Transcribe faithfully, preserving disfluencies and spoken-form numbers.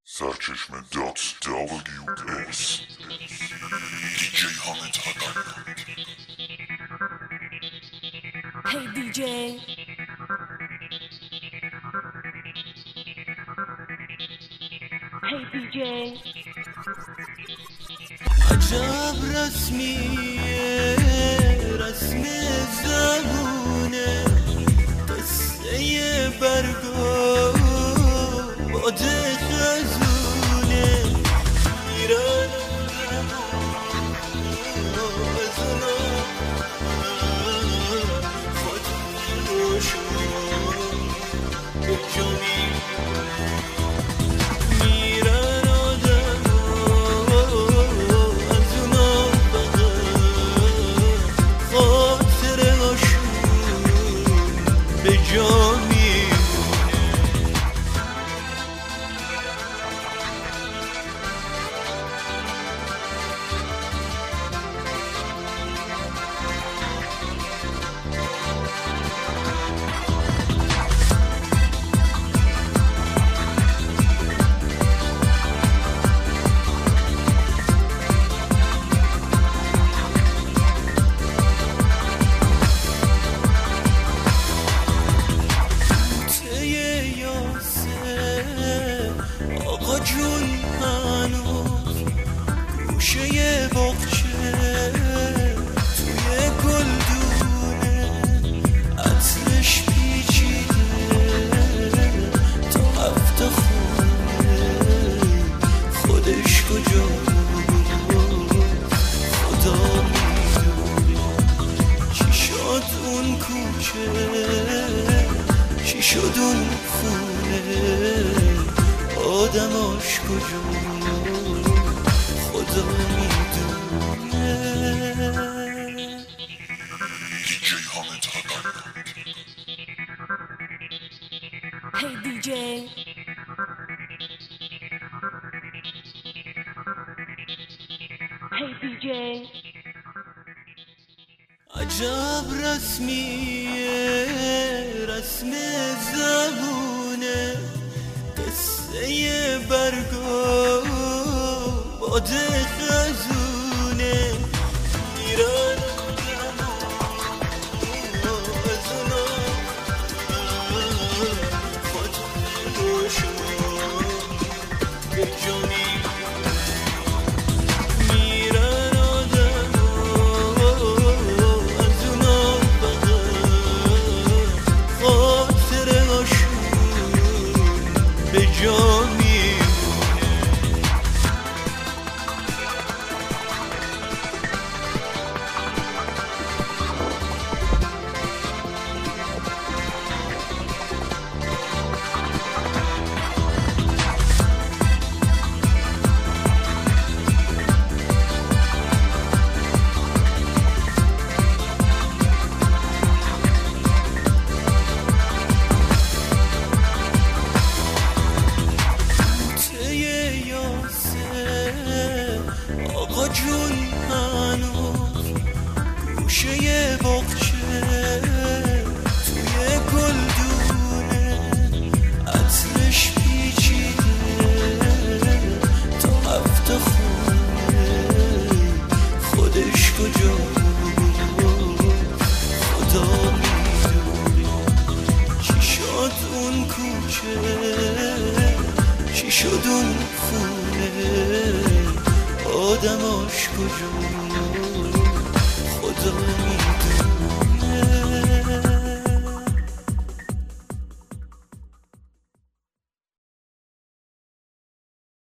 سرچشمه دات دبلیو اس دیجی حامد حقیقت. Hey دی جی Hey دی جی عجب رسمیه، رسم زبونه، قصه برگو باد خزونه. میرن از اونا خود روشون به جا میمونه. میرن آدم از اونا فقط خاطره هاشون به جا میمونه. آقا جون هنوز گوشه باغچه توی گلدونه، عطرش پیچیده تا هفته خونه. خودش کجا خدا میدونه. چی شد اون کوچه، چی شد اون خونه، آدماش کجا خدا میدونه. دیجی حامد حقیقت. Hey دی جی Hey دی جی عجب رسمیه، رسم زبونه، قصه برگو باد خزونه. میرن از اونا خود روشون به جا میمونه. میرن آدم از اونا فقط خاطره هاشون به جا میمونه. آقا جون هنوز گوشه باغچه توی گلدونه، عطرش پیچیده تا هفته خونه. خودش کجا خدا میدونه. چی شد اون کوچه، چی شد اون خونه، آدماش کجا خدا میدونه.